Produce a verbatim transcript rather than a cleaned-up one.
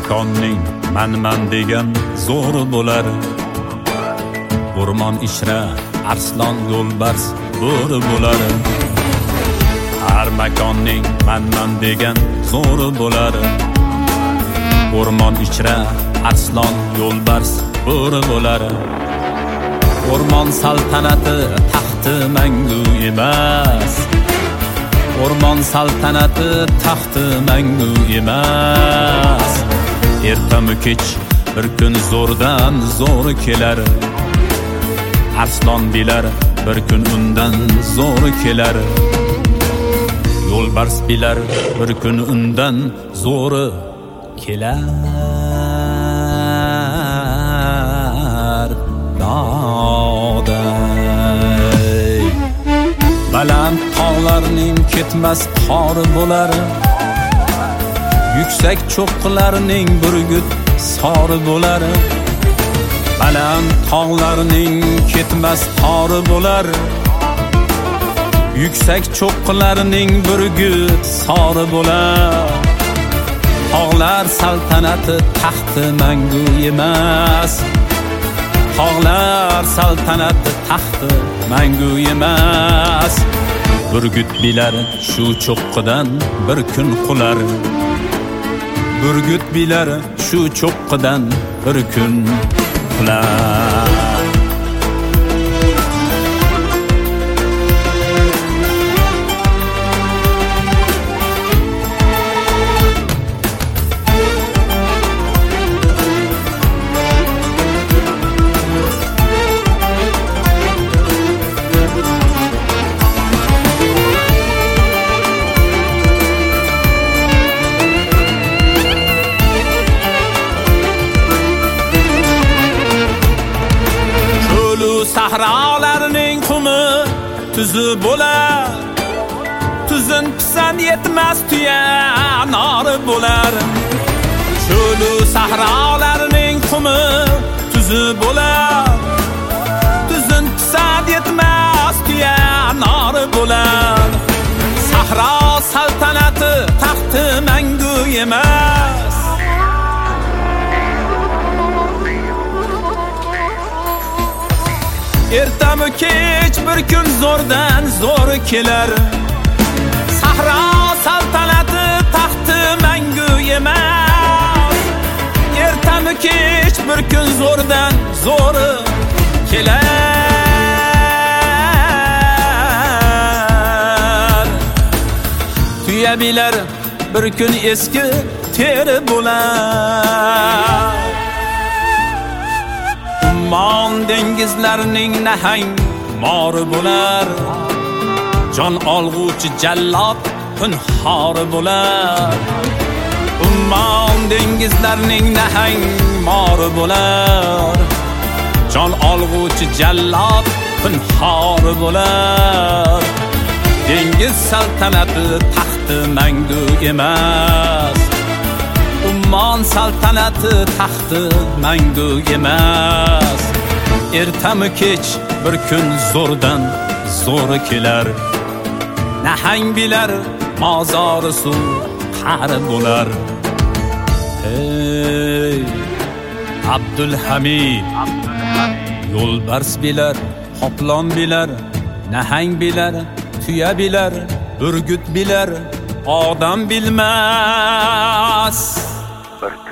makonning manman degan zo'ri bo'lar. O'rmon ichra arslon yo'lbars bo'ri bo'lar. Har makonning manman degan zo'ri bo'lar. O'rmon ichra arslon yo'lbars bo'ri bo'lar. O'rmon saltanati taxti mangu emas. O'rmon saltanati taxti mangu emas. Ertami kech bir kun zo'rdan zo'ri kelar. Arslon bilar bir kun undan zo'ri kelar. Yo'lbars bilar bir kun undan zo'ri kelar. Noday baland tog'larning ketmas qori bo'lar. Yuksak cho'qqilarning burgut sori bo'lar. Baland tog'larning ketmas qori bo'lar. Yuksak cho'qqilarning burgut sori bo'lar. Tog'lar saltanati taxti mangu emas. Tog'lar saltanati taxti mangu emas. Burgut bilar shu cho'qqidan bir kun qular. Burgut bilar shu cho'qqidan bir kun qular. Sahrolarning qumi tuzi bo'lar. Tuzin pisan yetmas tuya nori bo'lar. Cho'lu sahrolarning qumi tuzi bo'lar. Tuzin pisan yetmas tuya nori bo'lar. Sahro saltanati taxti mangu emas. Ertami kech bir kun zo'rdan zo'ri kelar. Sahro saltanati taxti mangu emas. Ertami kech bir kun zo'rdan zo'ri kelar. Tuya bilar bir kun eski teri bo'lar. Ummon dengizlarning nahang mori bo'lar. Jon olg'uvchi jallod pinhori bo'lar. Ummon dengizlarning nahang mori bo'lar. Jon olg'uvchi jallod pinhori bo'lar. Dengiz saltanati taxti mangu emas. Ummon saltanati taxti mangu emas. Ertami kech bir kun zo'rdan zo'ri kelar. Nahang bilar mozori suv qari bo'lar. Hey Abdulhamid, yo'lbars bilar, qoplon bilar, nahang bilar, tuya bilar, burgut bilar, odam bilmas.